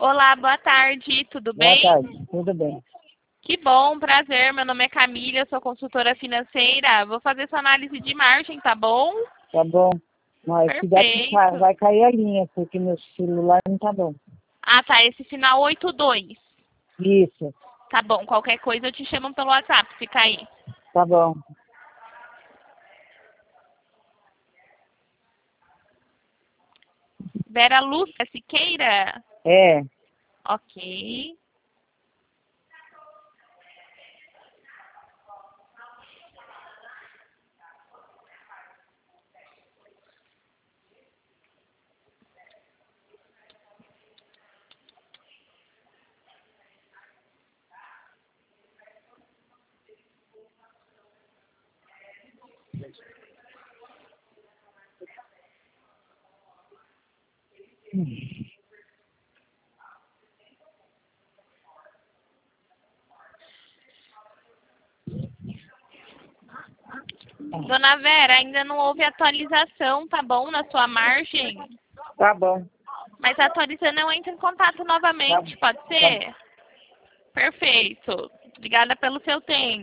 Olá, boa tarde, tudo Boa bem? tarde, tudo bem. Que bom, prazer. Meu nome é Camila, eu sou consultora financeira. Vou fazer sua análise de margem, tá bom? Tá bom. Mas cuidado que Perfeito. vai cair a linha, porque meu celular não tá bom. Ah, tá, esse final 82. Isso, Tá bom, qualquer coisa eu te chamo pelo WhatsApp, fica aí. tá bom. Vera Lúcia Siqueira? É, Ok. Dona Vera, ainda não houve atualização, tá bom, na sua margem? tá bom. Mas atualizando eu entro em contato novamente, pode ser? Perfeito. Obrigada pelo seu tempo.